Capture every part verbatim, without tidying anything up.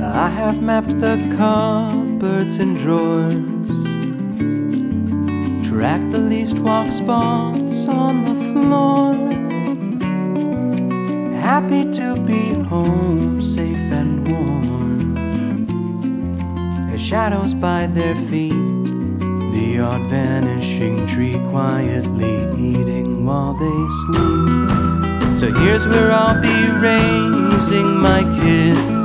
I have mapped the cupboards and drawers, tracked the least walk spots on the floor. Happy to be home, safe and warm. As shadows by their feet, the odd vanishing tree quietly eating while they sleep. So here's where I'll be raising my kids,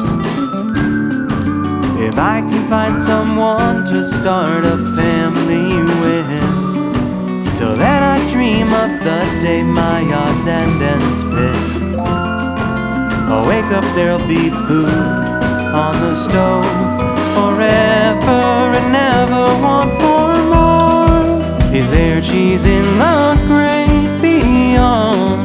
if I can find someone to start a family with. Till then I dream of the day my odds and ends fit. I'll wake up, there'll be food on the stove, forever and ever want for more. Is there cheese in the great beyond?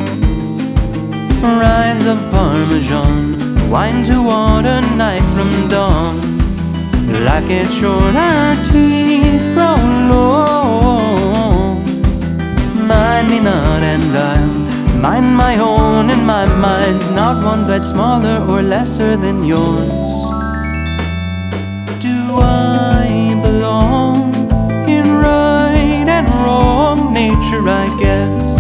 Rinds of Parmesan, wine to water, night from dawn. Life gets shorter, teeth grow long. Mind me not and I'll mind my own, and my mind's not one bit smaller or lesser than yours. Do I belong in right and wrong nature, I guess?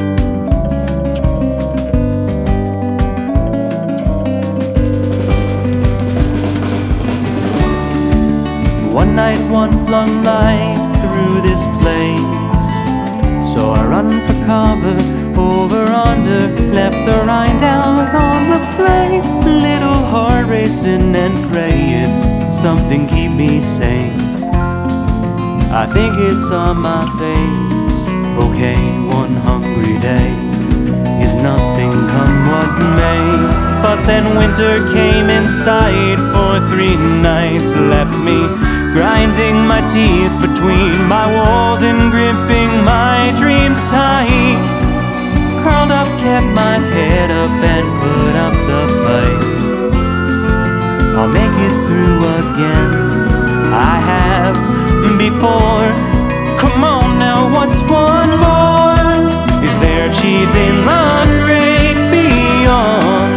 One night one flung light through this place, so I run for cover, over under, left the rind out on the plate. Little heart racing and praying, something keep me safe. I think it's on my face. Okay, one hungry day is nothing, come what may. But then winter came in sight for three nights, left me grinding my teeth between my walls and gripping my dreams tight. Curled up, kept my head up and put up the fight. I'll make it through again, I have before. Come on now, what's one more? Is there cheese in the great beyond?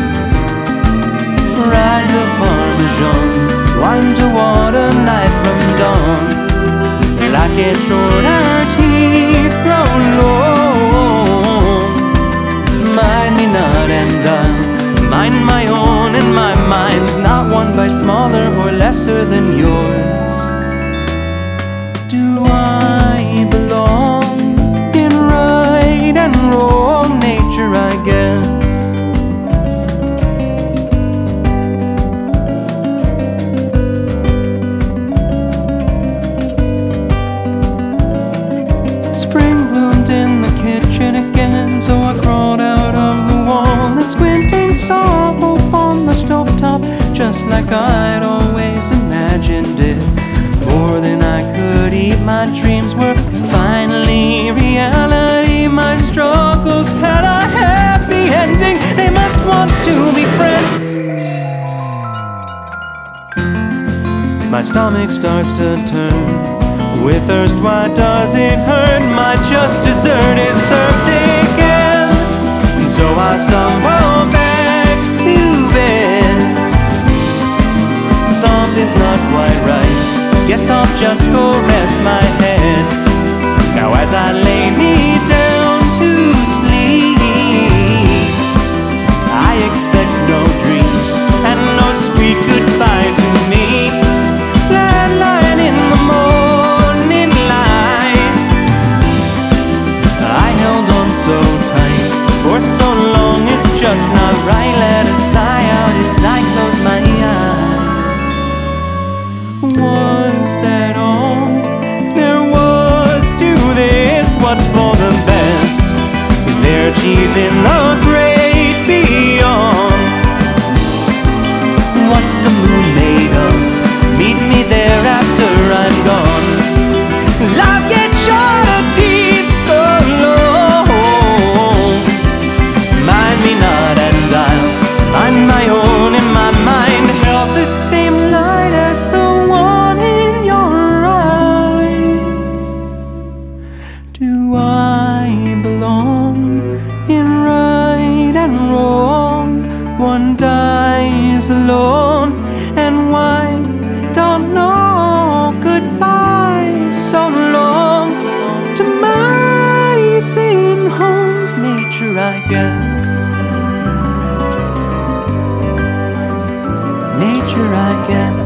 Rides of Parmesan, wine to water, night from dawn. Life gets shorter, teeth grow long. Mind me not and I'll mind my own, and my mind's not one bite smaller or lesser than yours. Do I belong in right and wrong nature, I guess? Spring bloomed in the kitchen again, so I crawled out of the wall and squinting saw hope on the stovetop, just like I'd always imagined it. More than I could eat, my dreams were finally reality. My struggles had a happy ending, they must want to be friends. My stomach starts to turn with thirst, why does it hurt? My just dessert is served again, so I stumble back to bed. Something's not quite right, guess I'll just go rest my head. Now as I lay me down to sleep, I expect no dreams and no sweet goodbye to me. Flatline in the morning light, I held on so tight for so long, it's just not right. Let a sigh out as I close my eyes. Was that all there was to this? What's for the best? Is there cheese in the great beyond? What's the moon made of? Meet me there after I'm gone. Life gets shorter, teeth go long. Mind me not and I'll mind my own, and my mind held the same light as the one in your eyes. Do I belong in right? lies alone, and why don't know goodbye so long to my sin home's nature, I guess. Nature, I guess.